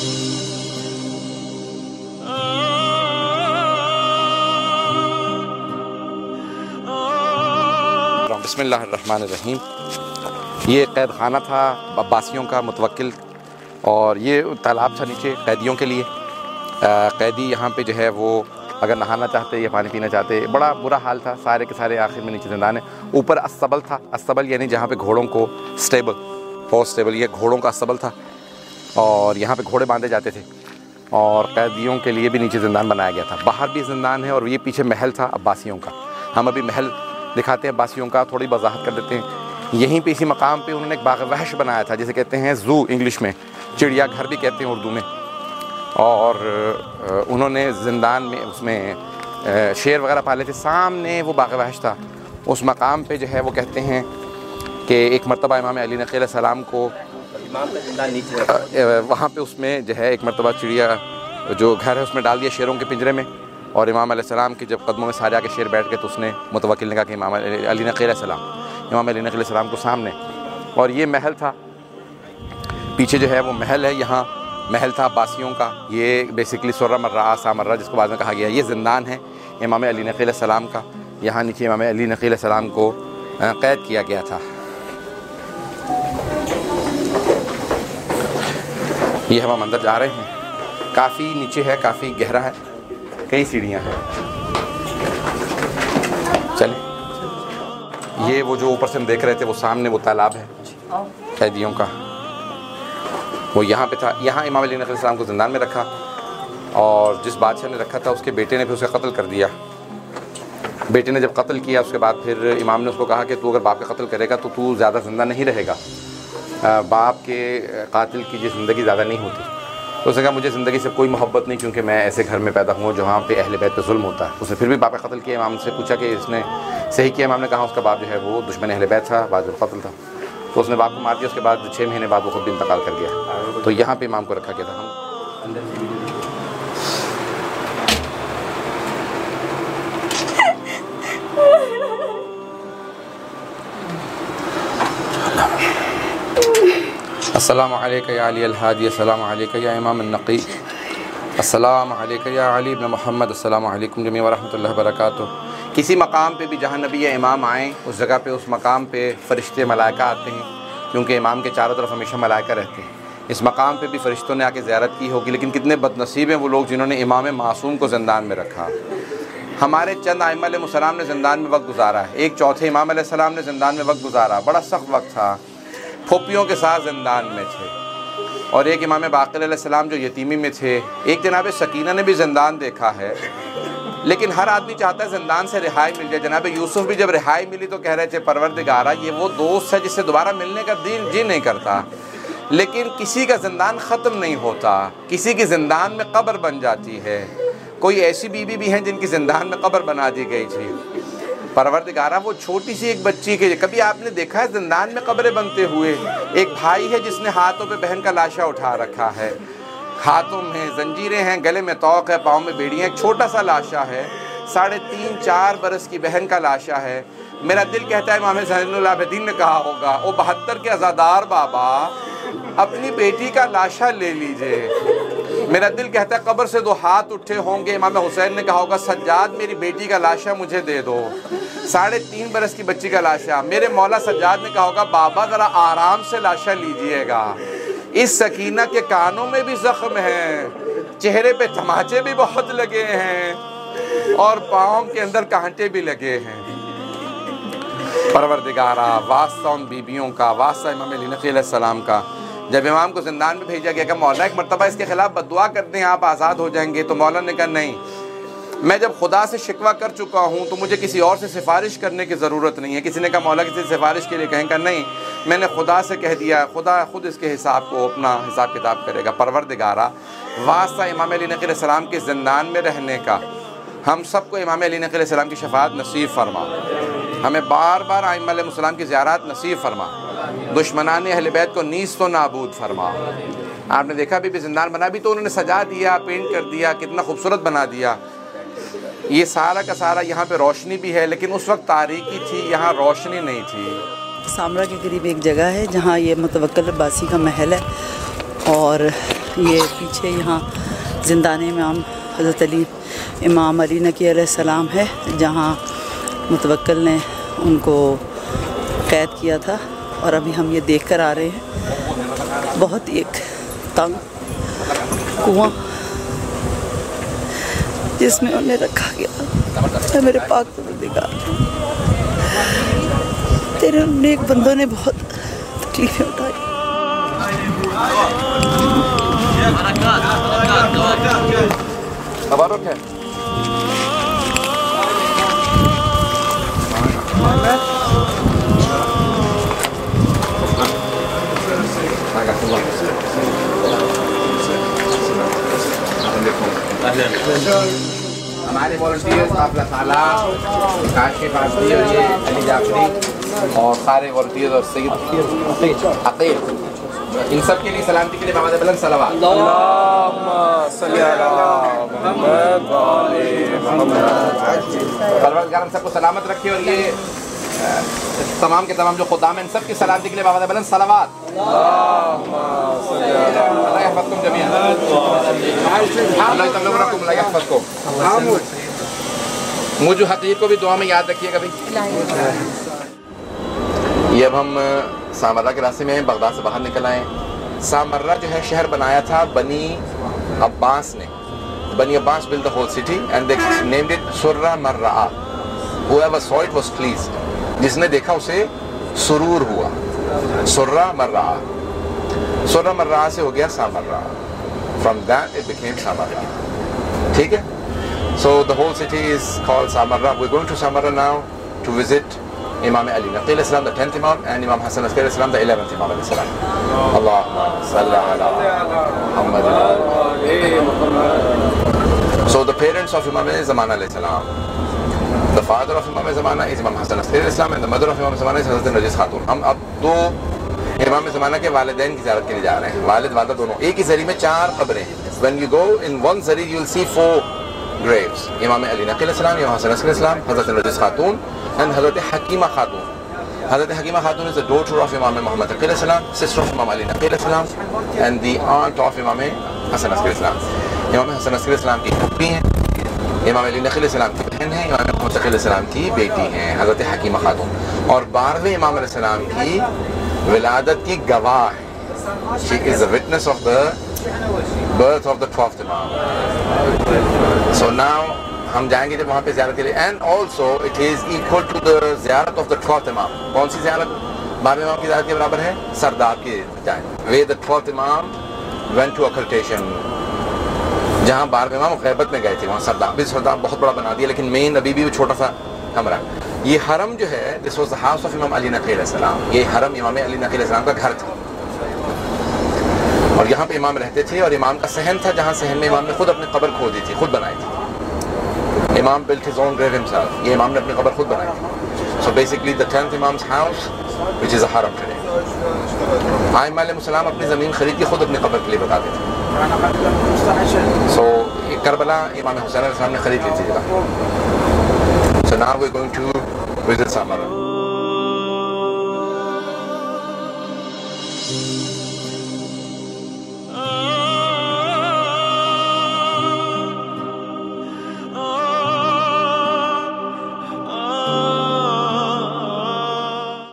बिस्मिल्लाहिर्रहमानिर्रहीम। ये कैद खाना था अब्बासियों का मुतवक्किल, और ये तालाब था नीचे कैदियों के लिए। कैदी यहाँ पे जो है वो अगर नहाना चाहते या पानी पीना चाहते, बड़ा बुरा हाल था। सारे के सारे आखिर में नीचे ज़िंदान है। ऊपर अस्तबल था, अस्तबल यानी जहाँ पे घोड़ों को स्टेबल, हॉर्स स्टेबल, ये घोड़ों का अस्तबल था और यहाँ पे घोड़े बांधे जाते थे। और कैदियों के लिए भी नीचे ज़िंदान बनाया गया था। बाहर भी ज़िंदान है और ये पीछे महल था अब्बासियों का। हम अभी महल दिखाते हैं अब्बासियों का, थोड़ी वजाहत कर देते हैं। यहीं पे इसी मकाम पे उन्होंने एक बाग़ वहश बनाया था, जिसे कहते हैं ज़ू इंग्लिश में, चिड़ियाघर भी कहते हैं उर्दू में। और उन्होंने ज़िंदान में उसमें शेर वगैरह पाले थे। सामने वो बाग़ वहश था, उस मकाम पे जो है वो कहते हैं कि एक मरतबा इमाम अली नक़ी अलैहिस्सलाम को वहाँ पे उसमें जो है एक मरतबा चिड़िया जो घर है उसमें डाल दिया शेरों के पिंजरे में। और इमाम अलैहिस्सलाम के जब कदमों में सारे आके शेर बैठ गए तो उसने मुतवक्किल ने कहा कि इमाम अली नक़ी अलैहिस्सलाम, इमाम अली नक़ी अलैहिस्सलाम को सामने। और ये महल था, पीछे जो है वो महल है, यहाँ महल था अब्बासियों का। ये बेसिकली सुर्रा मर्रा आसा मर्रा जिसको बाद में कहा गया, ये ज़िंदान है इमाम अली नक़ी अलैहिस्सलाम का। यहाँ नीचे इमाम अली नक़ी अलैहिस्सलाम को कैद किया गया था। ये हम अंदर जा रहे हैं, काफ़ी नीचे है, काफ़ी गहरा है, कई सीढ़ियाँ हैं। चले, ये वो जो ऊपर से हम देख रहे थे वो सामने वो तालाब है कैदियों का, वो यहाँ पे था। यहाँ इमाम अली नक़ी अलैहिस्सलाम को ज़िंदान में रखा और जिस बादशाह ने रखा था उसके बेटे ने फिर उसे कत्ल कर दिया। बेटे ने जब कत्ल किया उसके बाद फिर इमाम ने उसको कहा कि तू अगर बाप का कत्ल करेगा तो तू ज़्यादा ज़िंदा नहीं रहेगा, बाप के कातिल की ज़िंदगी ज़्यादा नहीं होती। तो उसने कहा मुझे ज़िंदगी से कोई मोहब्बत नहीं, क्योंकि मैं ऐसे घर में पैदा हुआ जहाँ पे अहले बैत पे जुल्म होता है। उसने फिर भी बाप का कत्ल किया। इमाम से पूछा कि इसने सही किया? इमाम ने कहा उसका बाप जो है वो दुश्मन अहले बैत था, बाद में कत्ल था। तो उसने बाप को मार दिया। उसके बाद 6 महीने बाद वो खुद भी इंतकाल कर गया। तो यहाँ पे इमाम को रखा गया था। हम अस्सलामु अलैका या अली अल-हादी, अस्सलामु अलैका या इमाम अन-नक़ी, अस्सलामु अलैका या अली इब्न मोहम्मद, अस्सलामु अलैकुम जमीअन व रहमतुल्लाहि व बरकातुहू। किसी मकाम पे भी जहाँ नबी या इमाम आएँ उस जगह पे, उस मकाम पे फ़रिश्ते मलाइका आते हैं, क्योंकि इमाम के चारों तरफ हमेशा मलाइका रहते हैं। इस मकाम पे भी फ़रिश्तों ने आके ज़ियारत की होगी, लेकिन कितने बदनसीब हैं वो लोग जिन्होंने इमाम मासूम को ज़िंदान में रखा। हमारे चंद आइम्मा अलैहिस्सलाम ने ज़िंदान में वक्त गुजारा है। एक चौथे इमाम अलैहिस्सलाम ने ज़िंदान में वक्त गुजारा, बड़ा सख्त वक्त था, फूफियों के साथ ज़िंदान में थे। और एक इमाम बाक़िर अलैहिस्सलाम जो यतीमी में थे। एक जनाब सकीना ने भी ज़िंदान देखा है, लेकिन हर आदमी चाहता है ज़िंदान से रिहाई मिल जाए। जनाब यूसुफ भी जब रिहाई मिली तो कह रहे थे परवरदिगारा ये वो दोस्त है जिससे दोबारा मिलने का जी नहीं करता। लेकिन किसी का ज़िंदान ख़त्म नहीं होता, किसी की ज़िंदान में कब्र बन जाती है। कोई ऐसी बीवी भी हैं जिनकी ज़िंदान में कब्र बना दी गई थी। परवरदिगारा वो छोटी सी एक बच्ची के, कभी आपने देखा है ज़िंदान में कब्रें बनते हुए? एक भाई है जिसने हाथों पे बहन का लाशा उठा रखा है, हाथों में जंजीरें हैं, गले में तौक है, पाँव में बेड़ियाँ, एक छोटा सा लाशा है, 3.5-4 बरस की बहन का लाशा है। मेरा दिल कहता है इमाम ज़ैनुल आबिदीन ने कहा होगा, ओ 72 के अज़ादार बाबा अपनी बेटी का लाशा ले लीजिए। मेरा दिल कहता है कब्र से 2 हाथ उठे होंगे, इमाम हुसैन ने कहा होगा सज्जाद मेरी बेटी का लाशा मुझे दे दो। 3.5 बरस की बच्ची का लाशा। मेरे मौला सज्जाद ने कहा होगा बाबा ज़रा आराम से लाशा लीजिएगा। इस सकीना के कानों में भी ज़ख्म है, चेहरे पे तमाचे भी बहुत लगे हैं और पाँव के अंदर कांटे भी लगे हैं। परवरदिगारा वास्ता उन बीबियों का, वास्ता इमाम अली नक़ी अलैहिस्सलाम का। जब इमाम को ज़िंदान में भेजा गया कि मौला एक मरतबा इसके ख़िलाफ़ बद्दुआ कर दें आप आज़ाद हो जाएंगे, तो मौला ने कहा नहीं, मैं जब खुदा से शिकवा कर चुका हूँ तो मुझे किसी और से सिफारिश करने की ज़रूरत नहीं है। किसी ने कहा मौला किसी सिफारिश के लिए कहें, का नहीं, मैंने खुदा से कह दिया, खुदा खुद इसके हिसाब को अपना हिसाब किताब करेगा। परवरदिगारा वास्ता इमाम अली नक़ी अलैहिस्सलाम के ज़िंदान में रहने का, हम सबको इमाम अली नक़ी अलैहिस्सलाम की शफ़ाअत नसीब फरमा, हमें बार बार आइम्मा अलैहिस्सलाम की ज़ियारत नसीब फरमा, दुश्मनान अहले बैत को नीज़ तो नाबूद फरमा। आपने देखा भी ज़िंदान बना भी तो उन्होंने सजा दिया, पेंट कर दिया, कितना खूबसूरत बना दिया। ये सारा का सारा यहाँ पे रोशनी भी है, लेकिन उस वक्त तारीकी थी, यहाँ रोशनी नहीं थी। सामरा के करीब एक जगह है जहाँ ये मुतवक्किल अब्बासी का महल है और ये पीछे यहाँ ज़िंदान इमाम हज़रत अली इमाम अली नकी अलैहिस्सलाम है, जहाँ मुतवक्किल ने उनको कैद किया था। और अभी हम ये देख कर आ रहे हैं बहुत ही एक तंग कुआं जिसमें उन्हें रखा गया। मेरे पाक परवरदिगार, तेरे नेक बंदों ने बहुत तकलीफें उठाई। तबारुक है। हमारे वॉलंटियर्स आपका ताला काशिफ आसमी और ये अली जाफरी और सारे वॉलंटियर्स और सईद अकील, इन सब के लिए सलामती के लिए बाबा बुलंद सलावत। परवरदिगार हम सबको सलामत रखे और ये तमाम के तमाम जो खुदाम हैं इन सब की सलामती के लिए बाबा बुलंद सलावत। अल्लाह यहफ़ज़कुम जमीअन। अल्लाह यहफ़ज़कुम। मुझे हकीर को भी दुआ में याद रखिएगा भाई। ये अब हम सामर्रा के रास्ते में बगदाद से बाहर निकल आए। सामर्रा जो है शहर बनाया था बनी अब्बास ने। बनी Abbas built the whole city and they named it Surra Marra'a. Whoever saw it was pleased. जिसने देखा उसे सुरूर हुआ। सुर्रा मर्रा, सुर्रा मर्रा से हो गया Samarra. From that it became Samarra. ठीक है? So the whole city is called Samarra. We're going to Samarra now to visit Imam Ali Naqi alayhi salam, the 10th Imam, and Imam Hassan Askari alayhi salam, the 11th Imam alayhi salam. Allahumma salli ala Muhammad. So the parents of Imam Zaman alayhi salam, the father of Imam Zamana is Imam Hassan Askari alayhi salam, and the mother of Imam Zamana is Hazrat Narjis Khatun. हम अब दो इमाम ज़माना के वालिदैन की ज़ियारत के लिए जा रहे हैं। वालिद वालिदा दोनों। एक ही ज़री में 4 कब्रें। When you go in one zari you will see 4 graves. Imam Ali Naqi alayhi salam, Imam Hassan Askari alayhi salam, Hazrat Narjis Khatun, and Hazrat Hakima Khatun. Hazrat Hakima Khatun is the daughter of Imam Muhammad Taqi alayhi salam, sister of Imam Ali Naqi alayhi salam, and the aunt of Imam Hassan Askari alayhi salam. Imam Hassan Askari alayhi salam की पुत्री हैं, इमाम Ali नक़ी अलैहि सलाम की बहन है, इमाम मुहम्मद तक़ी अलैहि सलाम की बेटी हैं हज़रत हकीमा खातून, और 12वें इमाम अलैहि सलाम की विलादत की गवाह है। She is a witness of the birth of the 12th imam. So now हम जाएंगे जब वहाँ पे ज़ियारत के लिए, and also it is equal to the ziyarat of the 12th imam. कौन सी ज़ियारत 12वें इमाम की ज़ियारत के बराबर है? सरदार की जाए वे द 12th इमाम वेंट टू अकल्टेशन, जहाँ 12वें इमाम ग़ैबत में गए थे, वहाँ सरदार भी सरदार बहुत बड़ा बना दिया, लेकिन मेन अभी भी छोटा सा कमरा। ये हरम जो है, this was the house of Imam Ali नक़ी अलैहि सलाम। ये हरम इमाम अली नक़ी अलैहि सलाम का घर था, और यहाँ पे इमाम रहते थे, और इमाम का सहन था, जहाँ सहन में इमाम ने खुद अपनी कब्र खोदी थी, खुद बनाई थी। इमाम built his own grave himself. ये इमाम ने अपनी कब्र खुद बनाई थी। So basically the 10th Imam's house, which is a haram today. आइम्मा अलैहिस्सलाम अपनी ज़मीन खरीद के खुद अपनी कब्र के लिए बताते थे। So करबला इमाम हुसैन अलैहि सलाम ने खरीद ली थी जगह। So now we're going to visit Samarra.